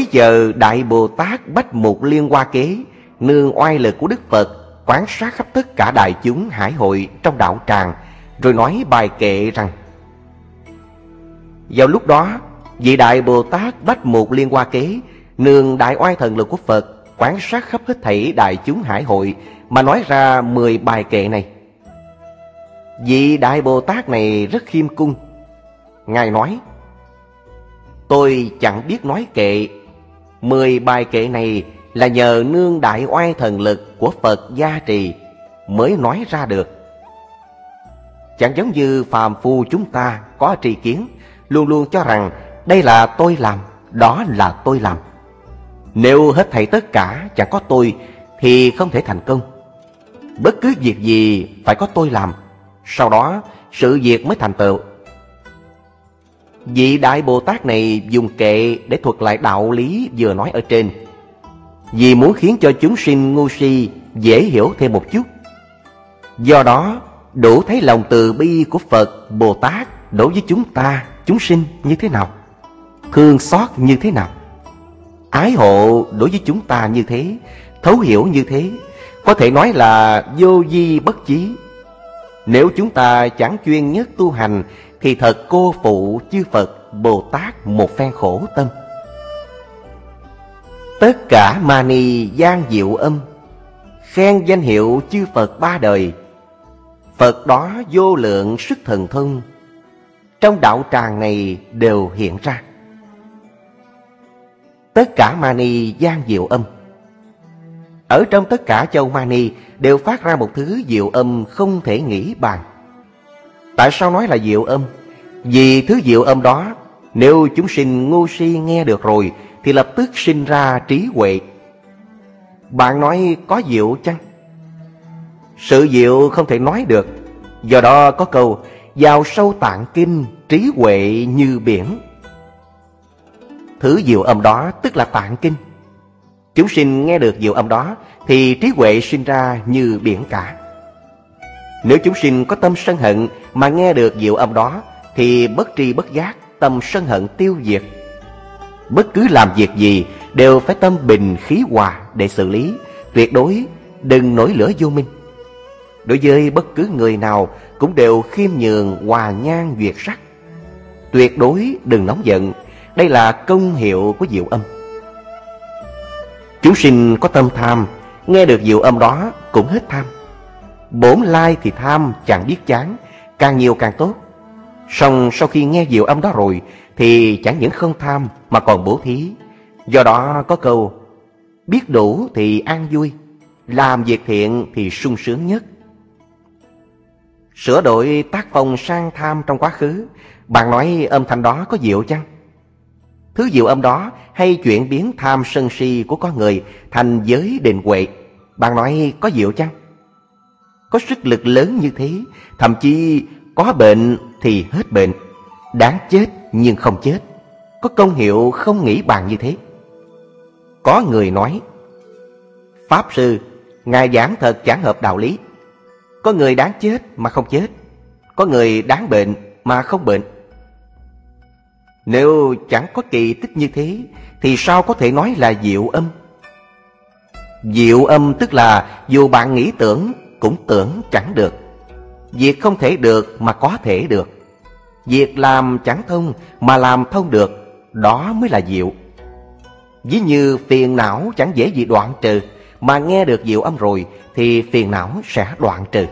Bấy giờ Đại Bồ Tát Bách Mục Liên Hoa Kế nương oai lực của Đức Phật quán sát khắp tất cả đại chúng hải hội trong đạo tràng, rồi nói bài kệ rằng: vào lúc đó, vị Đại Bồ Tát Bách Mục Liên Hoa Kế nương đại oai thần lực của Phật quán sát khắp hết thảy đại chúng hải hội mà nói ra 10 bài kệ này. Vị Đại Bồ Tát này rất khiêm cung. Ngài nói: tôi chẳng biết nói kệ. 10 bài kệ này là nhờ nương đại oai thần lực của Phật gia trì mới nói ra được. Chẳng giống như phàm phu chúng ta có tri kiến, luôn luôn cho rằng đây là tôi làm, đó là tôi làm. Nếu hết thảy tất cả chẳng có tôi thì không thể thành công. Bất cứ việc gì phải có tôi làm, sau đó sự việc mới thành tựu. Vị Đại Bồ Tát này dùng kệ để thuật lại đạo lý vừa nói ở trên, vì muốn khiến cho chúng sinh ngu si dễ hiểu thêm một chút. Do đó đủ thấy lòng từ bi của Phật Bồ Tát đối với chúng ta, chúng sinh như thế nào, thương xót như thế nào, ái hộ đối với chúng ta như thế, thấu hiểu như thế, có thể nói là vô vi bất chí. Nếu chúng ta chẳng chuyên nhất tu hành thì thật cô phụ chư Phật Bồ Tát một phen khổ tâm. Tất cả mani gian diệu âm, khen danh hiệu chư Phật ba đời. Phật đó vô lượng sức thần thông, trong đạo tràng này đều hiện ra. Tất cả mani gian diệu âm, ở trong tất cả châu mani đều phát ra một thứ diệu âm không thể nghĩ bàn. Tại sao nói là diệu âm? Vì thứ diệu âm đó, nếu chúng sinh ngu si nghe được rồi thì lập tức sinh ra trí huệ. Bạn nói có diệu chăng? Sự diệu không thể nói được. Do đó có câu vào sâu tạng kinh, trí huệ như biển. Thứ diệu âm đó tức là tạng kinh. Chúng sinh nghe được diệu âm đó thì trí huệ sinh ra như biển cả. Nếu chúng sinh có tâm sân hận mà nghe được diệu âm đó thì bất tri bất giác tâm sân hận tiêu diệt. Bất cứ làm việc gì đều phải tâm bình khí hòa để xử lý, tuyệt đối đừng nổi lửa vô minh. Đối với bất cứ người nào cũng đều khiêm nhường, hòa nhang duyệt sắc, tuyệt đối đừng nóng giận. Đây là công hiệu của diệu âm. Chúng sinh có tâm tham, nghe được diệu âm đó cũng hết tham. Bổn lai thì tham chẳng biết chán, càng nhiều càng tốt. Song sau khi nghe diệu âm đó rồi thì chẳng những không tham mà còn bố thí. Do đó có câu biết đủ thì an vui, làm việc thiện thì sung sướng nhất. Sửa đổi tác phong sang tham trong quá khứ, bạn nói âm thanh đó có diệu chăng? Thứ diệu âm đó hay chuyển biến tham sân si của con người thành giới định huệ, bạn nói có diệu chăng? Có sức lực lớn như thế, thậm chí có bệnh thì hết bệnh, đáng chết nhưng không chết, có công hiệu không nghĩ bàn như thế. Có người nói: Pháp Sư, Ngài giảng thật chẳng hợp đạo lý. Có người đáng chết mà không chết, có người đáng bệnh mà không bệnh. Nếu chẳng có kỳ tích như thế thì sao có thể nói là diệu âm? Diệu âm tức là dù bạn nghĩ tưởng cũng tưởng chẳng được. Việc không thể được mà có thể được. Việc làm chẳng thông mà làm thông được, đó mới là diệu. Ví như phiền não chẳng dễ gì đoạn trừ, mà nghe được diệu âm rồi thì phiền não sẽ đoạn trừ.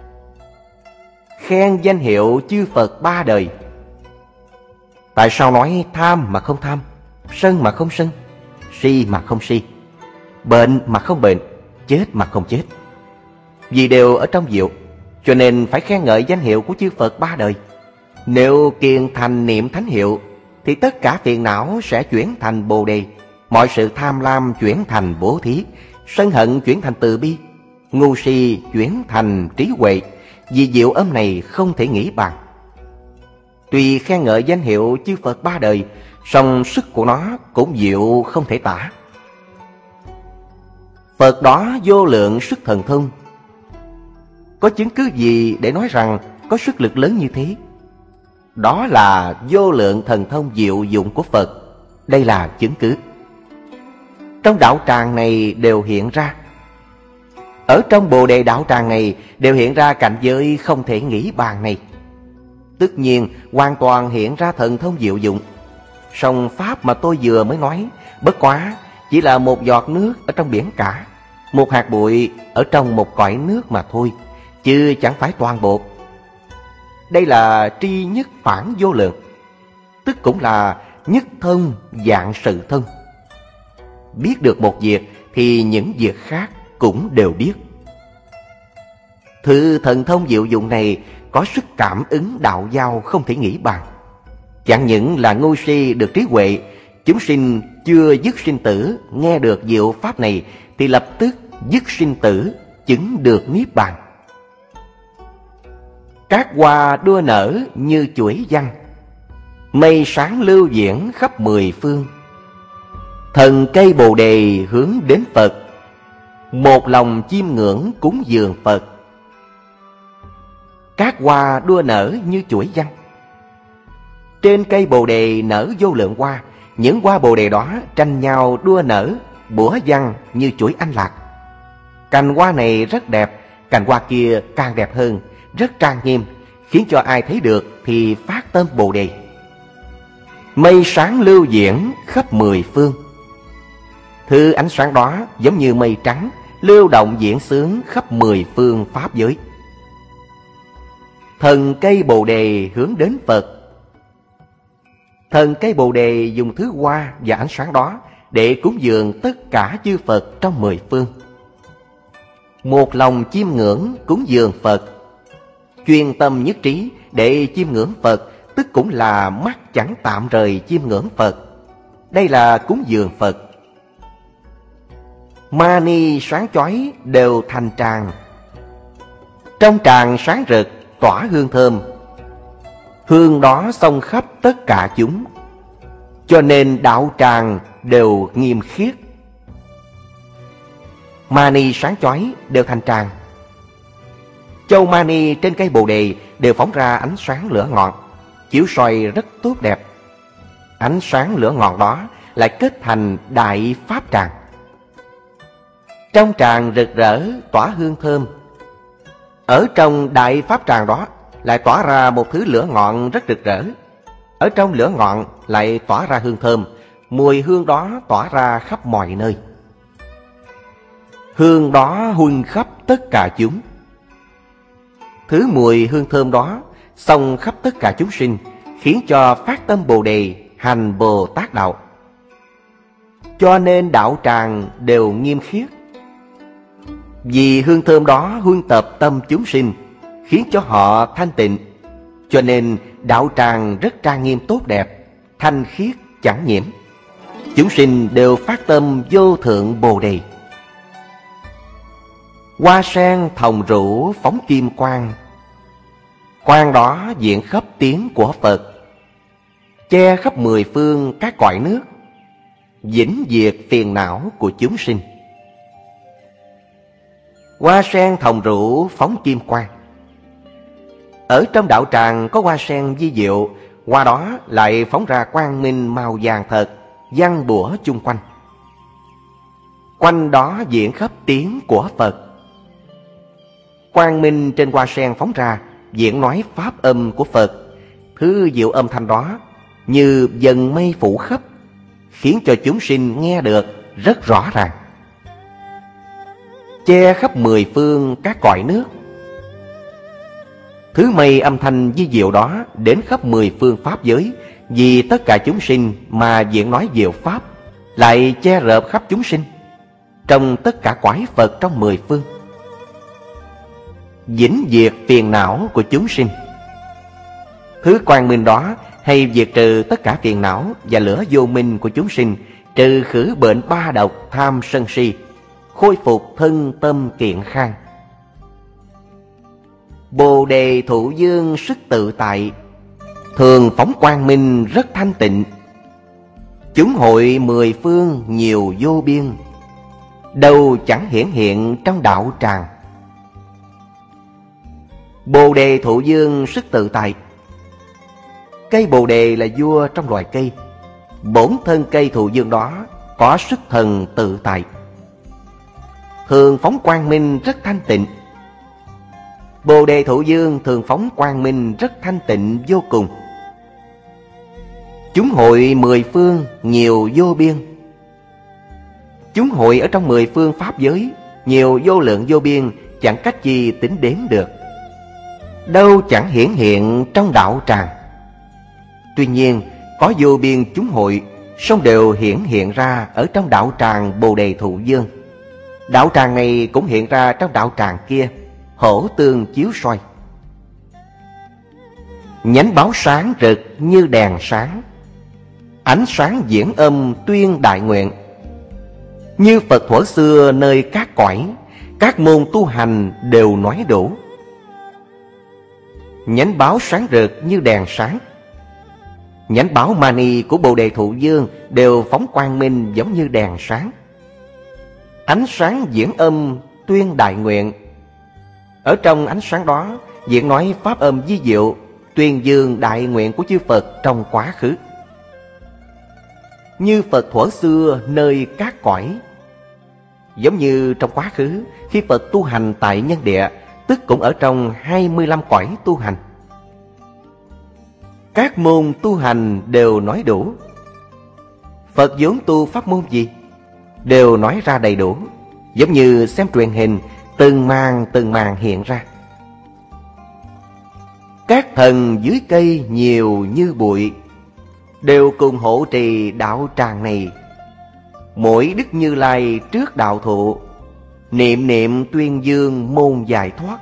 Khen danh hiệu chư Phật ba đời. Tại sao nói tham mà không tham, sân mà không sân, si mà không si, bệnh mà không bệnh, chết mà không chết? Vì đều ở trong diệu, cho nên phải khen ngợi danh hiệu của chư Phật ba đời. Nếu kiên thành niệm thánh hiệu thì tất cả phiền não sẽ chuyển thành bồ đề, mọi sự tham lam chuyển thành bố thí, sân hận chuyển thành từ bi, ngu si chuyển thành trí huệ. Vì diệu âm này không thể nghĩ bàn. Tuy khen ngợi danh hiệu chư Phật ba đời, song sức của nó cũng diệu không thể tả. Phật đó vô lượng sức thần thông. Có chứng cứ gì để nói rằng có sức lực lớn như thế? Đó là vô lượng thần thông diệu dụng của Phật. Đây là chứng cứ. trong đạo tràng này đều hiện ra. Ở trong Bồ Đề đạo tràng này đều hiện ra cảnh giới không thể nghĩ bàn này. Tất nhiên hoàn toàn hiện ra thần thông diệu dụng. Song pháp mà tôi vừa mới nói bất quá chỉ là một giọt nước ở trong biển cả, một hạt bụi ở trong một cõi nước mà thôi, chứ chẳng phải toàn bộ. Đây là tri nhất phản vô lượng, tức cũng là nhất thông vạn sự thông. Biết được một việc thì những việc khác cũng đều biết. Thứ thần thông diệu dụng này có sức cảm ứng đạo giao không thể nghĩ bàn. Chẳng những là ngu si được trí huệ, chúng sinh chưa dứt sinh tử nghe được diệu pháp này thì lập tức dứt sinh tử, chứng được niết bàn. Các hoa đua nở như chuỗi văn, mây sáng lưu diễn khắp mười phương. Thần cây Bồ Đề hướng đến Phật, một lòng chiêm ngưỡng cúng dường Phật. Các hoa đua nở như chuỗi văn. Trên cây Bồ Đề nở vô lượng hoa, những hoa Bồ Đề đó tranh nhau đua nở, bủa văng như chuỗi anh lạc. Cành hoa này rất đẹp, cành hoa kia càng đẹp hơn, rất trang nghiêm, khiến cho ai thấy được thì phát tâm Bồ Đề. Mây sáng lưu diễn khắp mười phương. Thứ ánh sáng đó giống như mây trắng, lưu động diễn xướng khắp mười phương pháp giới. Thần cây Bồ Đề hướng đến Phật. Thần cây Bồ Đề dùng thứ hoa và ánh sáng đó để cúng dường tất cả chư Phật trong mười phương. Một lòng chiêm ngưỡng cúng dường Phật, chuyên tâm nhất trí để chiêm ngưỡng Phật, tức cũng là mắt chẳng tạm rời chiêm ngưỡng Phật. Đây là cúng dường Phật. Mani sáng chói đều thành tràng. Trong tràng sáng rực tỏa hương thơm, hương đó xông khắp tất cả chúng, cho nên đạo tràng đều nghiêm khiết. Mani sáng chói đều thành tràng. Châu mani trên cây Bồ Đề đều phóng ra ánh sáng lửa ngọn, chiếu soi rất tốt đẹp. Ánh sáng lửa ngọn đó lại kết thành đại pháp tràng. Trong tràng rực rỡ tỏa hương thơm. Ở trong đại pháp tràng đó lại tỏa ra một thứ lửa ngọn rất rực rỡ. Ở trong lửa ngọn lại tỏa ra hương thơm, mùi hương đó tỏa ra khắp mọi nơi. Hương đó huân khắp tất cả chúng. Thứ mùi hương thơm đó xông khắp tất cả chúng sinh, khiến cho phát tâm Bồ Đề hành Bồ Tát đạo. Cho nên đạo tràng đều nghiêm khiết. Vì hương thơm đó huân tập tâm chúng sinh, khiến cho họ thanh tịnh, cho nên đạo tràng rất trang nghiêm tốt đẹp, thanh khiết chẳng nhiễm. Chúng sinh đều phát tâm vô thượng Bồ Đề. Hoa sen thòng rũ phóng kim quang, quang đó diện khắp tiếng của Phật, che khắp mười phương các cõi nước, vĩnh diệt phiền não của chúng sinh. Hoa sen thòng rũ phóng kim quang. Ở trong đạo tràng có hoa sen vi diệu, hoa đó lại phóng ra quang minh màu vàng thật, văng bủa chung quanh. Quanh đó diễn khắp tiếng của Phật. Quang minh trên hoa sen phóng ra diễn nói pháp âm của Phật. Thứ diệu âm thanh đó như dần mây phủ khắp, khiến cho chúng sinh nghe được rất rõ ràng. Che khắp mười phương các cõi nước. Thứ mây âm thanh vi diệu đó đến khắp mười phương pháp giới, vì tất cả chúng sinh mà diễn nói diệu pháp, lại che rợp khắp chúng sinh trong tất cả cõi Phật trong mười phương, vĩnh diệt phiền não của chúng sinh. Thứ quang minh đó hay diệt trừ tất cả phiền não và lửa vô minh của chúng sinh, trừ khử bệnh ba độc tham sân si, khôi phục thân tâm kiện khang. Bồ Đề thụ dương sức tự tại, thường phóng quang minh rất thanh tịnh. Chúng hội mười phương nhiều vô biên, đâu chẳng hiển hiện trong đạo tràng. Bồ Đề thụ dương sức tự tại. Cây Bồ Đề là vua trong loài cây. Bổn thân cây thụ dương đó có sức thần tự tại. Thường phóng quang minh rất thanh tịnh. Bồ Đề Thụ Dương thường phóng quang minh rất thanh tịnh vô cùng. Chúng hội mười phương nhiều vô biên. Chúng hội ở trong mười phương pháp giới nhiều vô lượng vô biên, chẳng cách gì tính đếm được. Đâu chẳng hiển hiện trong đạo tràng. Tuy nhiên có vô biên chúng hội, song đều hiển hiện ra ở trong đạo tràng Bồ Đề Thụ Dương. Đạo tràng này cũng hiện ra trong đạo tràng kia, hỗ tương chiếu soi. Nhánh báo sáng rực như đèn sáng, ánh sáng diễn âm tuyên đại nguyện. Như Phật thuở xưa nơi các cõi, các môn tu hành đều nói đủ. Nhánh báo sáng rực như đèn sáng. Nhánh báo mani của Bồ Đề Thụ Dương đều phóng quang minh giống như đèn sáng. Ánh sáng diễn âm tuyên đại nguyện. Ở trong ánh sáng đó diễn nói pháp âm vi diệu, tuyên dương đại nguyện của chư Phật trong quá khứ. Như Phật thuở xưa nơi các cõi. Giống như trong quá khứ, khi Phật tu hành tại nhân địa, tức cũng ở trong 25 cõi tu hành. Các môn tu hành đều nói đủ. Phật vốn tu pháp môn gì? Đều nói ra đầy đủ. Giống như xem truyền hình, từng màn hiện ra. Các thần dưới cây nhiều như bụi, đều cùng hộ trì đạo tràng này. Mỗi Đức Như Lai trước đạo thụ, niệm niệm tuyên dương môn giải thoát.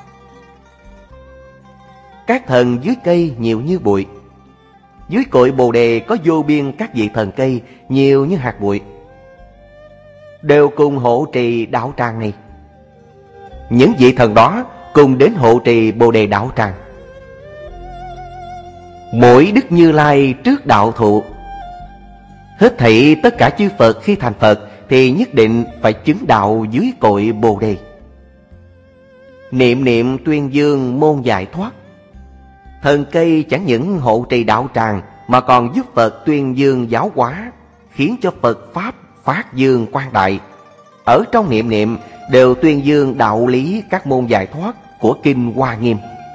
Các thần dưới cây nhiều như bụi. Dưới cội Bồ Đề có vô biên các vị thần cây nhiều như hạt bụi, đều cùng hộ trì đạo tràng này. Những vị thần đó cùng đến hộ trì Bồ Đề đạo tràng. Mỗi Đức Như Lai trước đạo thụ. Hết thảy tất cả chư Phật khi thành Phật thì nhất định phải chứng đạo dưới cội Bồ Đề. Niệm niệm tuyên dương môn giải thoát. Thần cây chẳng những hộ trì đạo tràng mà còn giúp Phật tuyên dương giáo hóa, khiến cho Phật Pháp phát dương quang đại. Ở trong niệm niệm đều tuyên dương đạo lý các môn giải thoát của Kinh Hoa Nghiêm.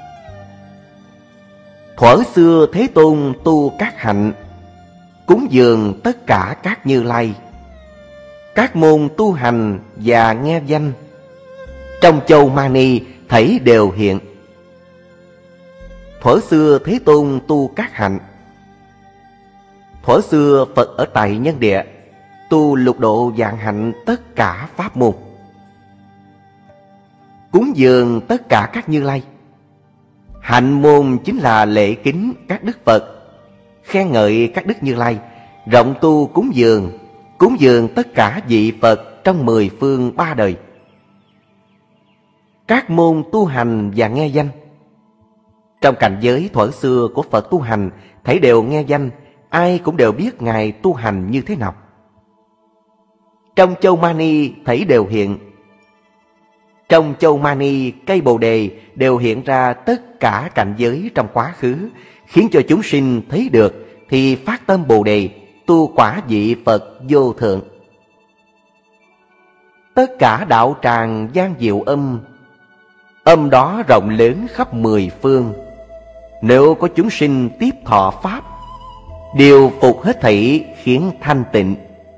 Thuở xưa Thế Tôn tu các hạnh, cúng dường tất cả các Như Lai. Các môn tu hành và nghe danh, trong châu Mani thảy đều hiện. Thuở xưa Thế Tôn tu các hạnh. Thuở xưa Phật ở tại nhân địa, tu lục độ vạn hạnh tất cả pháp môn. Cúng dường tất cả các Như Lai. Hạnh môn chính là lễ kính các Đức Phật, khen ngợi các Đức Như Lai, rộng tu cúng dường tất cả vị Phật trong 10 phương 3 đời. Các môn tu hành và nghe danh. Trong cảnh giới thuở xưa của Phật tu hành, thảy đều nghe danh, ai cũng đều biết Ngài tu hành như thế nào. Trong châu Mani thảy đều hiện. Trong châu Mani, cây Bồ Đề đều hiện ra tất cả cảnh giới trong quá khứ, khiến cho chúng sinh thấy được thì phát tâm Bồ Đề, tu quả vị Phật vô thượng. Tất cả đạo tràng gian diệu âm đó rộng lớn khắp 10 phương. Nếu có chúng sinh tiếp thọ Pháp, điều phục hết thảy khiến thanh tịnh.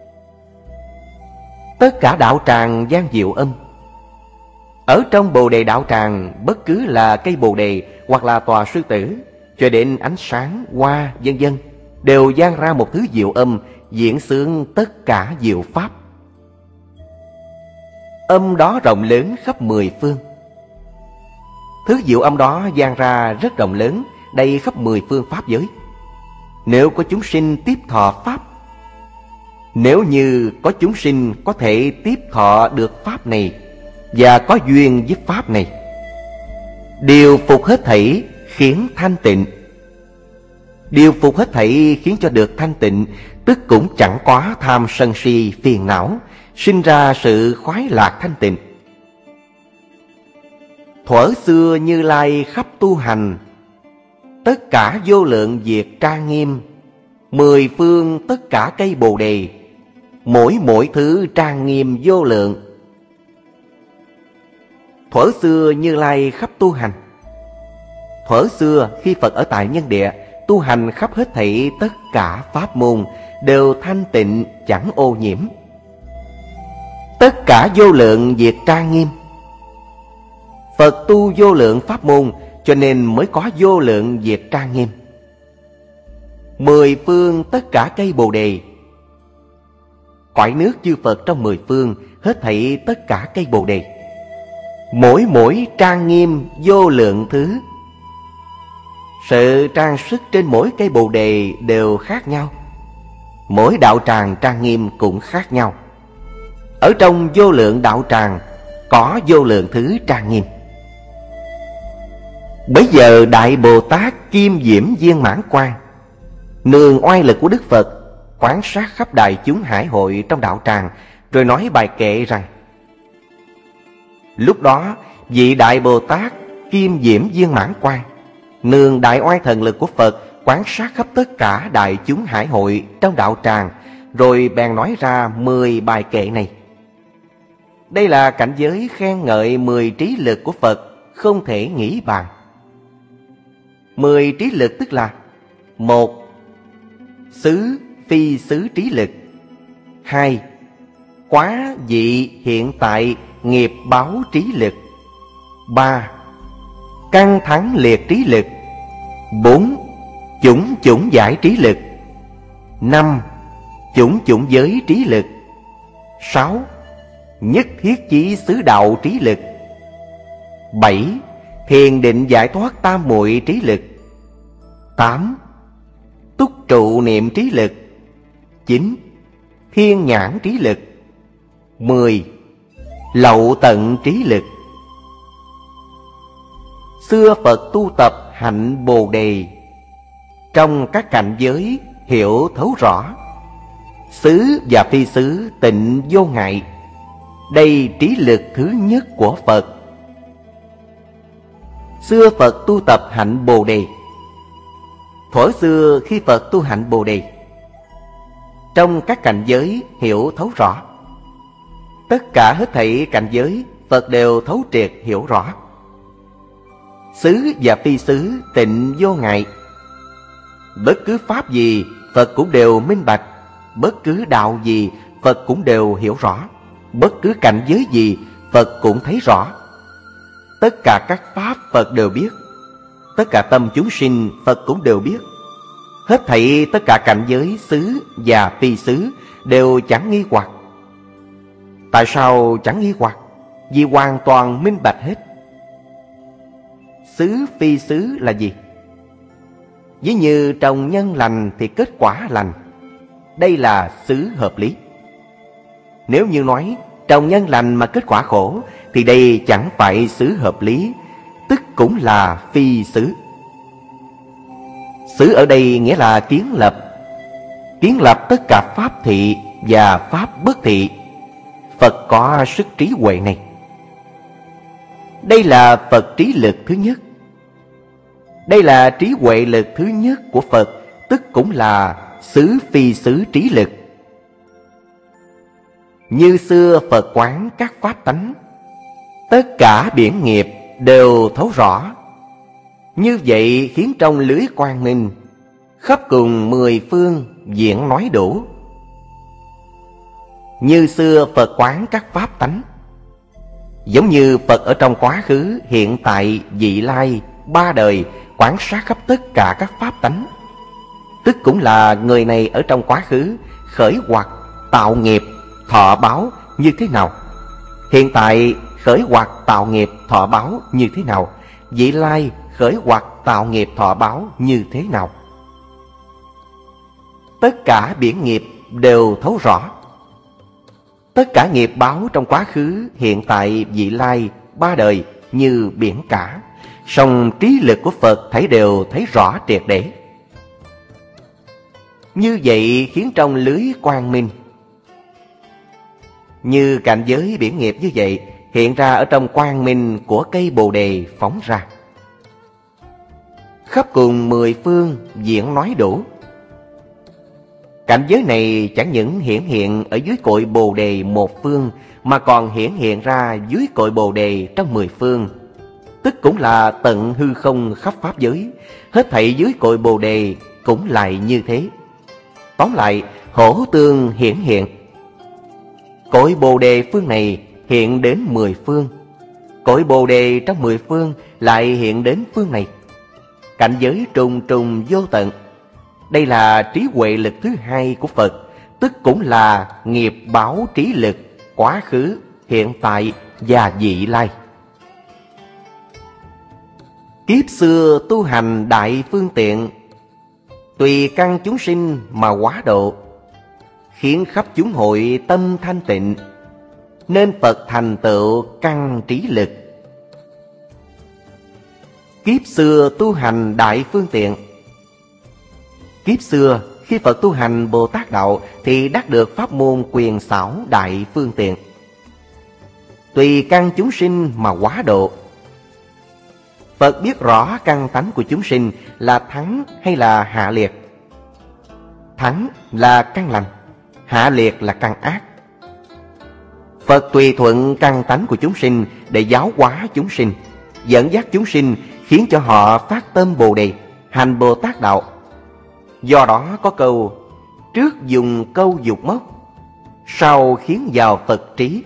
Tất cả đạo tràng gian diệu ở trong Bồ Đề đạo tràng, bất cứ là cây Bồ Đề hoặc là tòa sư tử, cho đến ánh sáng, hoa, vân vân, đều gian ra một thứ diệu diễn xướng tất cả diệu pháp. Âm đó rộng lớn khắp 10 phương. Thứ diệu âm đó gian ra rất rộng lớn, đầy khắp 10 phương pháp giới. Nếu có chúng sinh tiếp thọ Pháp, nếu như có chúng sinh có thể tiếp thọ được Pháp này và có duyên với Pháp này, điều phục hết thảy khiến thanh tịnh. Điều phục hết thảy khiến cho được thanh tịnh, tức cũng chẳng có tham sân si phiền não, sinh ra sự khoái lạc thanh tịnh. Thuở xưa Như Lai khắp tu hành, tất cả vô lượng việc trang nghiêm, 10 phương tất cả cây Bồ Đề, mỗi thứ trang nghiêm vô lượng. Thuở xưa Như Lai khắp tu hành. Thuở xưa khi Phật ở tại nhân địa, tu hành khắp hết thảy tất cả pháp môn đều thanh tịnh chẳng ô nhiễm. Tất cả vô lượng việc trang nghiêm. Phật tu vô lượng pháp môn cho nên mới có vô lượng việc trang nghiêm. 10 phương tất cả cây Bồ Đề. Cõi nước chư Phật trong 10 phương hết thảy tất cả cây Bồ Đề. Mỗi trang nghiêm vô lượng thứ. Sự trang sức trên mỗi cây Bồ Đề đều khác nhau. Mỗi đạo tràng trang nghiêm cũng khác nhau. Ở trong vô lượng đạo tràng có vô lượng thứ trang nghiêm. Bấy giờ Đại Bồ Tát Kim Diễm Viên Mãn Quang nương oai lực của Đức Phật quán sát khắp đại chúng hải hội trong đạo tràng, rồi nói bài kệ rằng: lúc đó vị Đại Bồ Tát Kim Diễm Viên Mãn Quang nương đại oai thần lực của Phật quán sát khắp tất cả đại chúng hải hội trong đạo tràng, rồi bèn nói ra 10 bài kệ này. Đây là cảnh giới khen ngợi 10 trí lực của Phật không thể nghĩ bàn. 10 trí lực tức là: 1. Xứ phi xứ trí lực. 2. Quá vị hiện tại nghiệp báo trí lực. 3. Căng thắng liệt trí lực. 4. Chủng giải trí lực. 5. Chủng giới trí lực. 6. Nhất thiết chí xứ đạo trí lực. 7. Thiền định giải thoát tam muội trí lực. 8. Túc trụ niệm trí lực. 9. Thiên nhãn trí lực. 10. Lậu tận trí lực. Xưa Phật tu tập hạnh Bồ Đề, trong các cảnh giới hiểu thấu rõ. Xứ và phi xứ tịnh vô ngại. Đây trí lực thứ nhất của Phật. Xưa Phật tu tập hạnh Bồ Đề. Thuở xưa khi Phật tu hạnh Bồ Đề, trong các cảnh giới hiểu thấu rõ. Tất cả hết thảy cảnh giới Phật đều thấu triệt hiểu rõ. Xứ và phi xứ tịnh vô ngại. Bất cứ pháp gì Phật cũng đều minh bạch. Bất cứ đạo gì Phật cũng đều hiểu rõ. Bất cứ cảnh giới gì Phật cũng thấy rõ. Tất cả các pháp Phật đều biết. Tất cả tâm chúng sinh Phật cũng đều biết. Hết thảy tất cả cảnh giới xứ và phi xứ đều chẳng nghi hoặc. Tại sao chẳng nghi hoặc? Vì hoàn toàn minh bạch hết. Xứ phi xứ là gì? Ví như trồng nhân lành thì kết quả lành. Đây là xứ hợp lý. Nếu như nói trồng nhân lành mà kết quả khổ, thì đây chẳng phải xứ hợp lý, tức cũng là phi xứ. Xứ ở đây nghĩa là kiến lập. Kiến lập tất cả pháp thị và pháp bất thị. Phật có sức trí huệ này. Đây là Phật trí lực thứ nhất. Đây là trí huệ lực thứ nhất của Phật, tức cũng là xứ phi xứ trí lực. Như xưa Phật quán các pháp tánh, tất cả biển nghiệp đều thấu rõ. Như vậy khiến trong lưới quang minh, khắp cùng 10 phương diễn nói đủ. Như xưa Phật quán các pháp tánh, giống như Phật ở trong quá khứ, hiện tại, vị lai, 3 đời quán sát khắp tất cả các pháp tánh, tức cũng là người này ở trong quá khứ khởi hoặc tạo nghiệp thọ báo như thế nào, hiện tại khởi hoặc tạo nghiệp thọ báo như thế nào, vị lai khởi hoặc tạo nghiệp thọ báo như thế nào. Tất cả biển nghiệp đều thấu rõ. Tất cả nghiệp báo trong quá khứ, hiện tại, vị lai, 3 đời như biển cả, song trí lực của Phật thấy đều thấy rõ triệt để. Như vậy khiến trong lưới quang minh, như cảnh giới biển nghiệp như vậy hiện ra ở trong quang minh của cây Bồ Đề phóng ra. Khắp cùng 10 phương diễn nói đủ. Cảnh giới này chẳng những hiển hiện ở dưới cội Bồ Đề một phương, mà còn hiển hiện ra dưới cội Bồ Đề trong 10 phương, tức cũng là tận hư không khắp pháp giới, hết thảy dưới cội Bồ Đề cũng lại như thế. Tóm lại, hỗ tương hiển hiện. Cội Bồ Đề phương này hiện đến 10 phương, cội Bồ Đề trong 10 phương lại hiện đến phương này. Cảnh giới trùng trùng vô tận. Đây là trí huệ lực thứ hai của Phật, tức cũng là nghiệp báo trí lực quá khứ, hiện tại và vị lai. Kiếp xưa tu hành đại phương tiện, tùy căn chúng sinh mà hóa độ, khiến khắp chúng hội tâm thanh tịnh, nên Phật thành tựu căn trí lực. Kiếp xưa tu hành đại phương tiện. Kiếp xưa khi Phật tu hành Bồ Tát đạo thì đắc được pháp môn quyền xảo đại phương tiện, tùy căn chúng sinh mà hóa độ. Phật biết rõ căn tánh của chúng sinh là thắng hay là hạ liệt. Thắng là căn lành, hạ liệt là căn ác. Phật tùy thuận căn tánh của chúng sinh để giáo hóa chúng sinh, dẫn dắt chúng sinh, khiến cho họ phát tâm Bồ Đề, hành Bồ Tát đạo. Do đó có câu: trước dùng câu dục mốc, sau khiến vào Phật trí.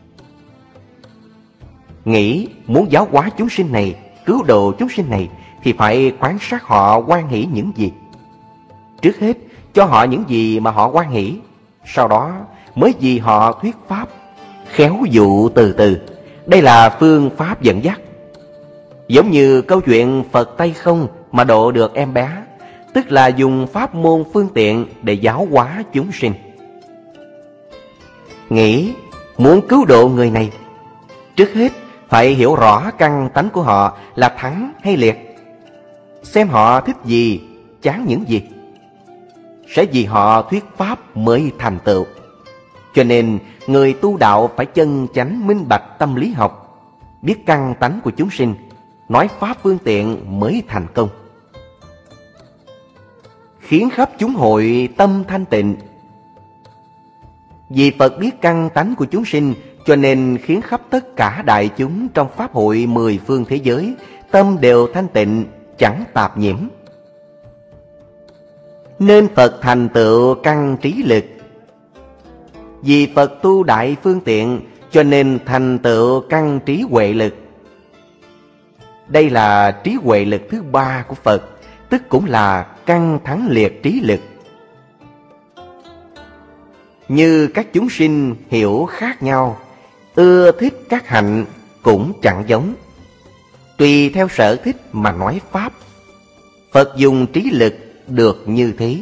Nghĩ muốn giáo hóa chúng sinh này, cứu độ chúng sinh này, thì phải quan sát họ hoan hỷ những gì. Trước hết cho họ những gì mà họ hoan hỷ, sau đó mới vì họ thuyết pháp, khéo dụ từ từ. Đây là phương pháp dẫn dắt. Giống như câu chuyện Phật tay không mà độ được em bé, tức là dùng pháp môn phương tiện để giáo hóa chúng sinh. Nghĩ muốn cứu độ người này, trước hết phải hiểu rõ căn tánh của họ là thắng hay liệt, xem họ thích gì, chán những gì, sẽ vì họ thuyết pháp mới thành tựu. Cho nên người tu đạo phải chân chánh minh bạch tâm lý học, biết căn tánh của chúng sinh, nói pháp phương tiện mới thành công. Khiến khắp chúng hội tâm thanh tịnh. Vì Phật biết căn tánh của chúng sinh, cho nên khiến khắp tất cả đại chúng trong pháp hội 10 phương thế giới tâm đều thanh tịnh, chẳng tạp nhiễm. Nên Phật thành tựu căn trí lực. Vì Phật tu đại phương tiện, cho nên thành tựu căn trí huệ lực. Đây là trí huệ lực thứ ba của Phật, tức cũng là căn thắng liệt trí lực. Như các chúng sinh hiểu khác nhau, ưa thích các hạnh cũng chẳng giống, tùy theo sở thích mà nói pháp. Phật dùng trí lực được như thế.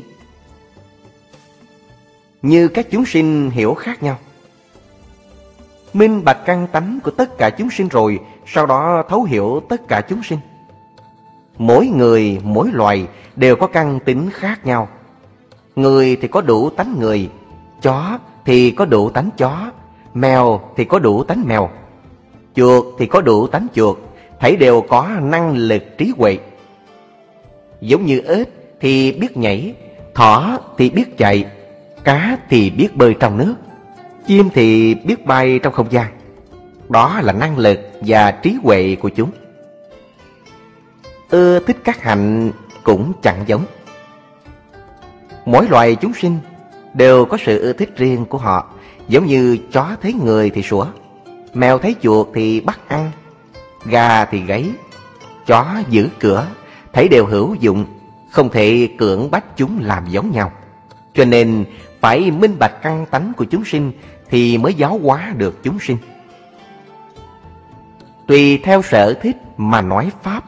Như các chúng sinh hiểu khác nhau, minh bạch căn tánh của tất cả chúng sinh rồi, sau đó thấu hiểu tất cả chúng sinh. Mỗi người, mỗi loài đều có căn tính khác nhau. Người thì có đủ tánh người, chó thì có đủ tánh chó, mèo thì có đủ tánh mèo, chuột thì có đủ tánh chuột, thảy đều có năng lực trí huệ. Giống như ếch thì biết nhảy, thỏ thì biết chạy, cá thì biết bơi trong nước, chim thì biết bay trong không gian. Đó là năng lực và trí huệ của chúng. Ưa thích các hạnh cũng chẳng giống. Mỗi loài chúng sinh đều có sự ưa thích riêng của họ. Giống như chó thấy người thì sủa, mèo thấy chuột thì bắt ăn, gà thì gáy, chó giữ cửa, thấy đều hữu dụng, không thể cưỡng bách chúng làm giống nhau. Cho nên phải minh bạch căn tánh của chúng sinh thì mới giáo hóa được chúng sinh. Tùy theo sở thích mà nói pháp.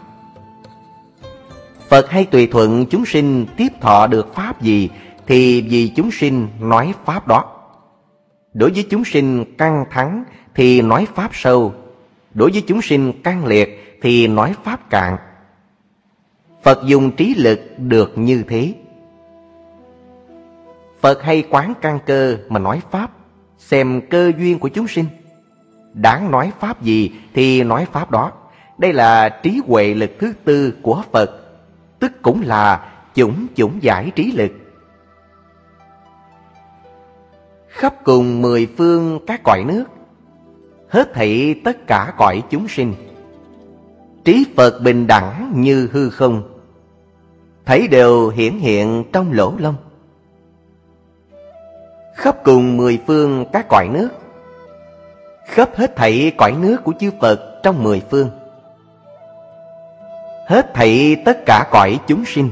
Phật hay tùy thuận chúng sinh tiếp thọ được pháp gì thì vì chúng sinh nói pháp đó. Đối với chúng sinh căng thẳng thì nói pháp sâu, đối với chúng sinh căng liệt thì nói pháp cạn. Phật dùng trí lực được như thế. Phật hay quán căn cơ mà nói pháp, xem cơ duyên của chúng sinh, đáng nói pháp gì thì nói pháp đó. Đây là trí huệ lực thứ tư của Phật, tức cũng là chủng chủng giải trí lực. khắp cùng mười phương các cõi nước, hết thảy tất cả cõi chúng sinh. Trí Phật bình đẳng như hư không, thấy đều hiển hiện trong lỗ lông. Khắp cùng mười phương các cõi nước, khắp hết thảy cõi nước của chư Phật trong mười phương, hết thảy tất cả cõi chúng sinh,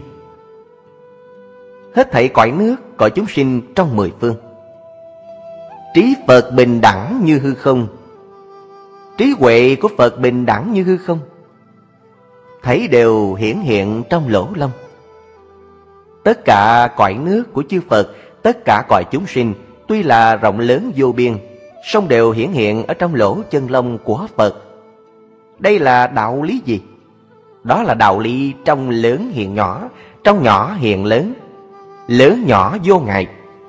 hết thảy cõi nước cõi chúng sinh trong mười phương. Trí Phật bình đẳng như hư không, trí huệ của Phật bình đẳng như hư không, thấy đều hiển hiện trong lỗ lông. Tất cả cõi nước của chư Phật, tất cả cõi chúng sinh, tuy là rộng lớn vô biên, song đều hiển hiện ở trong lỗ chân lông của Phật. Đây là đạo lý gì? Đó là đạo lý trong lớn hiện nhỏ, trong nhỏ hiện lớn, lớn nhỏ vô ngại.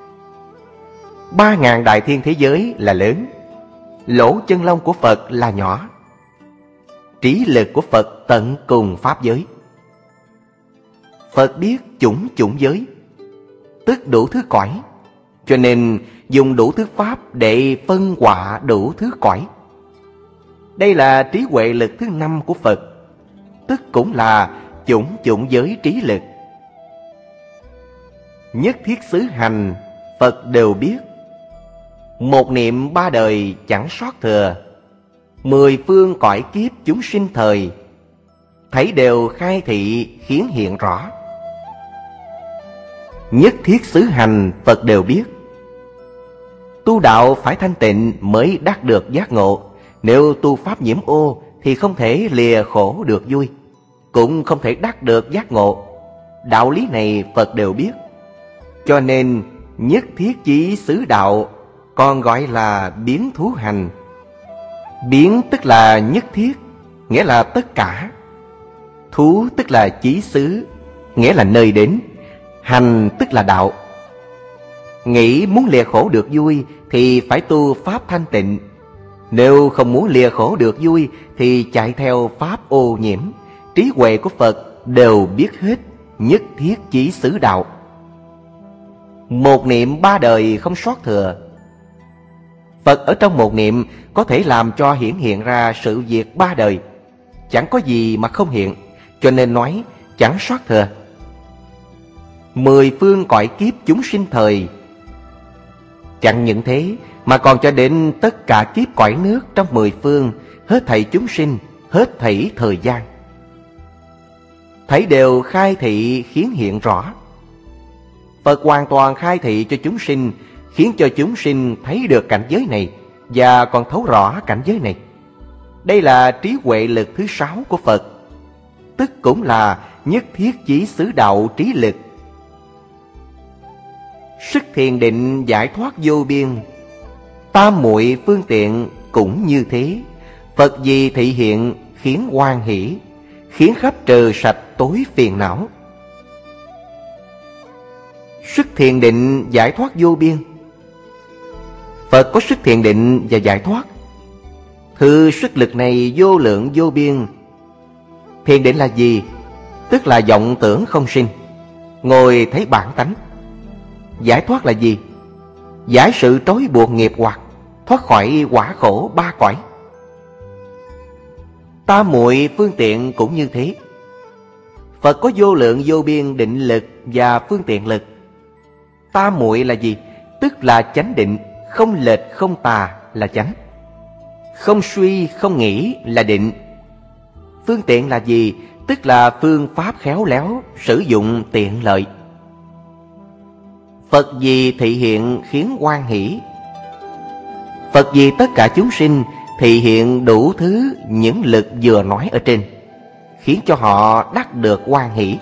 3.000 đại thiên thế giới là lớn, lỗ chân lông của Phật là nhỏ. Trí lực của Phật tận cùng pháp giới. Phật biết chủng chủng giới, tức đủ thứ cõi, cho nên dùng đủ thứ pháp để phân họa đủ thứ cõi. Đây là trí huệ lực thứ 5 của Phật, tức cũng là chủng chủng giới trí lực. Nhất thiết xứ hành Phật đều biết, một niệm ba đời chẳng sót thừa. Mười phương cõi kiếp chúng sinh thời, thấy đều khai thị khiến hiện rõ. Nhất thiết xứ hành Phật đều biết. Tu đạo phải thanh tịnh mới đắc được giác ngộ. Nếu tu pháp nhiễm ô thì không thể lìa khổ được vui, cũng không thể đắc được giác ngộ. Đạo lý này Phật đều biết. Cho nên nhất thiết chí xứ đạo còn gọi là biến thú hành. Biến tức là nhất thiết, nghĩa là tất cả. Thú tức là chí xứ, nghĩa là nơi đến. Hành tức là đạo. Nghĩ muốn lìa khổ được vui thì phải tu pháp thanh tịnh. Nếu không muốn lìa khổ được vui thì chạy theo pháp ô nhiễm. Trí huệ của Phật đều biết hết, nhất thiết chí xứ đạo. Một niệm ba đời không sót thừa. Phật ở trong một niệm có thể làm cho hiển hiện ra sự việc ba đời, chẳng có gì mà không hiện, cho nên nói chẳng sót thừa. Mười phương cõi kiếp chúng sinh thời, chẳng những thế mà còn cho đến tất cả kiếp cõi nước trong mười phương, hết thảy chúng sinh, hết thảy thời gian, thấy đều khai thị khiến hiện rõ. Phật hoàn toàn khai thị cho chúng sinh, khiến cho chúng sinh thấy được cảnh giới này và còn thấu rõ cảnh giới này. Đây là trí huệ lực thứ 6 của Phật, tức cũng là nhất thiết chí xứ đạo trí lực. Sức thiền định giải thoát vô biên, tam muội phương tiện cũng như thế. Phật gì thị hiện khiến hoan hỷ, khiến khắp trừ sạch tối phiền não. Sức thiền định giải thoát vô biên. Phật có sức thiền định và giải thoát. Thứ sức lực này vô lượng vô biên. Thiền định là gì? Tức là vọng tưởng không sinh, ngồi thấy bản tánh. Giải thoát là gì? Giải sự trói buộc nghiệp hoặc, thoát khỏi quả khổ ba cõi. Tam muội phương tiện cũng như thế. Phật có vô lượng vô biên định lực và phương tiện lực. Tam muội là gì? Tức là chánh định, không lệch không tà là chánh, không suy không nghĩ là định. Phương tiện là gì? Tức là phương pháp khéo léo, sử dụng tiện lợi. Phật gì thị hiện khiến hoan hỷ. Phật vì tất cả chúng sinh thị hiện đủ thứ những lực vừa nói ở trên, khiến cho họ đắc được hoan hỷ,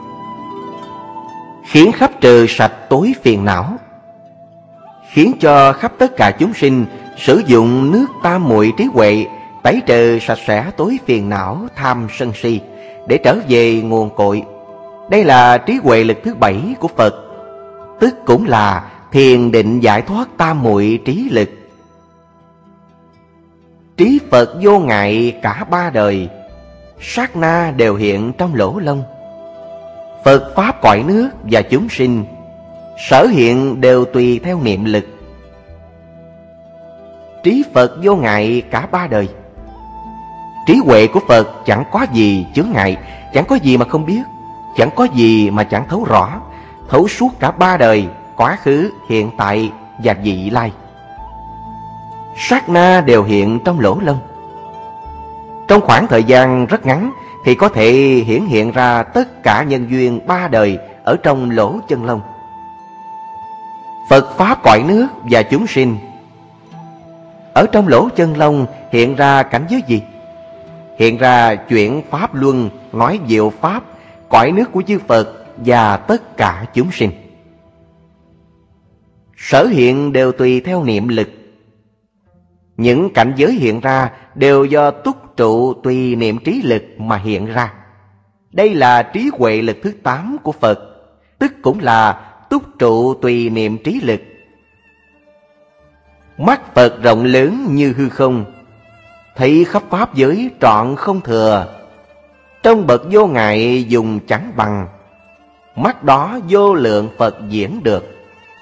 khiến khắp trừ sạch tối phiền não, khiến cho khắp tất cả chúng sinh sử dụng nước tam muội trí huệ tẩy trừ sạch sẽ tối phiền não tham sân si để trở về nguồn cội. Đây là trí huệ lực thứ 7 của Phật, tức cũng là thiền định giải thoát tam muội trí lực. Trí Phật vô ngại cả ba đời, sát na đều hiện trong lỗ lông. Phật pháp cõi nước và chúng sinh, sở hiện đều tùy theo niệm lực, trí Phật vô ngại cả ba đời. Trí huệ của Phật chẳng có gì chướng ngại, chẳng có gì mà không biết, chẳng có gì mà chẳng thấu rõ, thấu suốt cả ba đời, quá khứ, hiện tại và vị lai. Sát na đều hiện trong lỗ lông. Trong khoảng thời gian rất ngắn thì có thể hiển hiện ra tất cả nhân duyên ba đời ở trong lỗ chân lông. Phật Pháp cõi nước và chúng sinh ở trong lỗ chân lông hiện ra cảnh giới gì? Hiện ra chuyển Pháp Luân, nói diệu Pháp, cõi nước của chư Phật và tất cả chúng sinh. Sở hiện đều tùy theo niệm lực. Những cảnh giới hiện ra đều do túc trụ tùy niệm trí lực mà hiện ra. Đây là trí huệ lực thứ 8 của Phật, tức cũng là túc trụ tùy niệm trí lực. Mắt Phật rộng lớn như hư không, thấy khắp pháp giới trọn không thừa. Trong bậc vô ngại dùng chẳng bằng, mắt đó vô lượng Phật diễn được.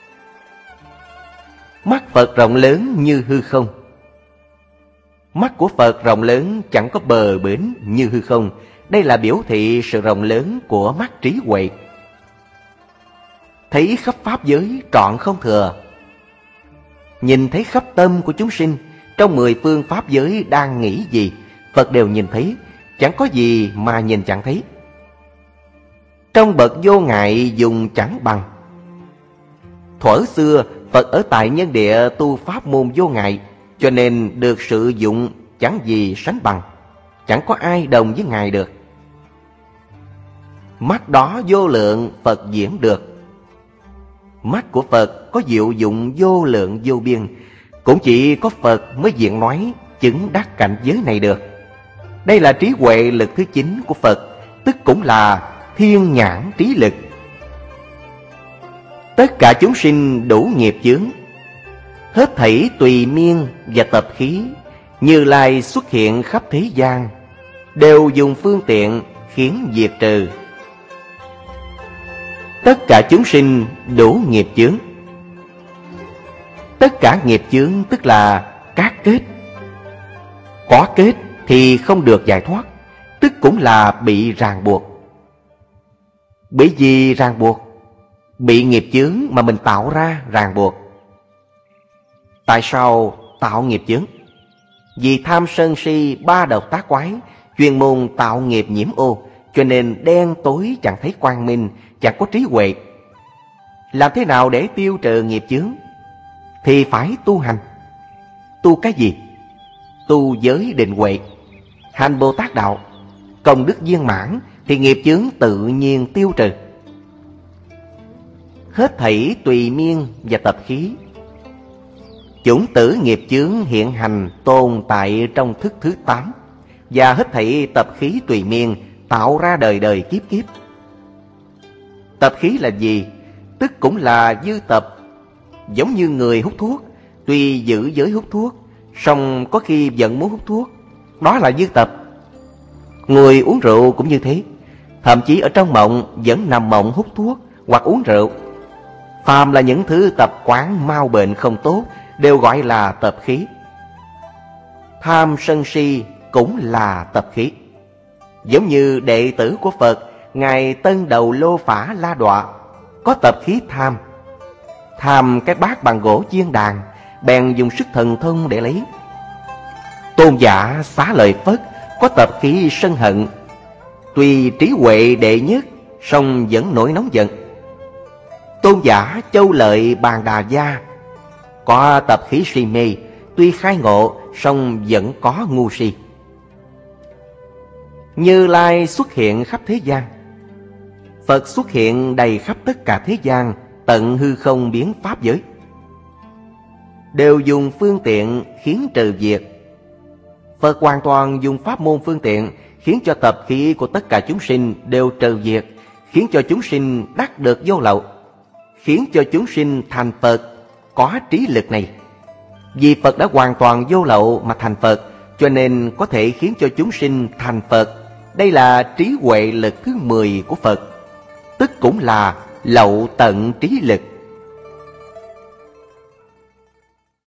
Mắt Phật rộng lớn như hư không. Mắt của Phật rộng lớn chẳng có bờ bến như hư không. Đây là biểu thị sự rộng lớn của mắt trí huệ. Thấy khắp pháp giới trọn không thừa. Nhìn thấy khắp tâm của chúng sinh, trong 10 phương pháp giới đang nghĩ gì, Phật đều nhìn thấy, chẳng có gì mà nhìn chẳng thấy. Trong bậc vô ngại dùng chẳng bằng. Thuở xưa Phật ở tại nhân địa tu pháp môn vô ngại, cho nên được sử dụng chẳng gì sánh bằng, chẳng có ai đồng với Ngài được. Mắt đó vô lượng Phật diễn được. Mắt của Phật có diệu dụng vô lượng vô biên, cũng chỉ có Phật mới diện nói chứng đắc cảnh giới này được. Đây là trí huệ lực thứ 9 của Phật, tức cũng là thiên nhãn trí lực. Tất cả chúng sinh đủ nghiệp chướng, hết thảy tùy miên và tập khí, Như Lai xuất hiện khắp thế gian, đều dùng phương tiện khiến diệt trừ. Tất cả chúng sinh đủ nghiệp chướng. Tất cả nghiệp chướng tức là các kết. Có kết thì không được giải thoát, tức cũng là bị ràng buộc. Bởi vì ràng buộc? Bị nghiệp chướng mà mình tạo ra ràng buộc. Tại sao tạo nghiệp chướng? Vì tham sân si ba độc tác quái, chuyên môn tạo nghiệp nhiễm ô, cho nên đen tối chẳng thấy quang minh, chẳng có trí huệ. Làm thế nào để tiêu trừ nghiệp chướng? Thì phải tu hành. Tu cái gì? Tu giới định huệ, hành Bồ Tát đạo, công đức viên mãn thì nghiệp chướng tự nhiên tiêu trừ. Hết thảy tùy miên và tập khí, chủng tử nghiệp chướng hiện hành tồn tại trong thức thứ 8, và hết thảy tập khí tùy miên tạo ra đời đời kiếp kiếp. Tập khí là gì? Tức cũng là dư tập. Giống như người hút thuốc, tuy giữ giới hút thuốc, song có khi vẫn muốn hút thuốc, đó là dư tập. Người uống rượu cũng như thế, thậm chí ở trong mộng vẫn nằm mộng hút thuốc hoặc uống rượu. Phàm là những thứ tập quán mau bệnh không tốt đều gọi là tập khí. Tham sân si cũng là tập khí. Giống như đệ tử của Phật Ngài Tân Đầu Lô Phả La Đọa có tập khí tham. Tham cái bát bằng gỗ chiên đàn, bèn dùng sức thần thông để lấy. Tôn giả Xá Lợi Phất có tập khí sân hận. Tuy trí huệ đệ nhất, song vẫn nổi nóng giận. Tôn giả Châu Lợi Bàn Đà Gia có tập khí si mê, tuy khai ngộ, song vẫn có ngu si. Như Lai xuất hiện khắp thế gian. Phật xuất hiện đầy khắp tất cả thế gian, tận hư không biến pháp giới, đều dùng phương tiện khiến trừ diệt. Phật hoàn toàn dùng pháp môn phương tiện khiến cho tập khí của tất cả chúng sinh đều trừ diệt, khiến cho chúng sinh đắc được vô lậu, khiến cho chúng sinh thành Phật có trí lực này. Vì Phật đã hoàn toàn vô lậu mà thành Phật, cho nên có thể khiến cho chúng sinh thành Phật. Đây là trí huệ lực thứ 10 của Phật, tức cũng là lậu tận trí lực.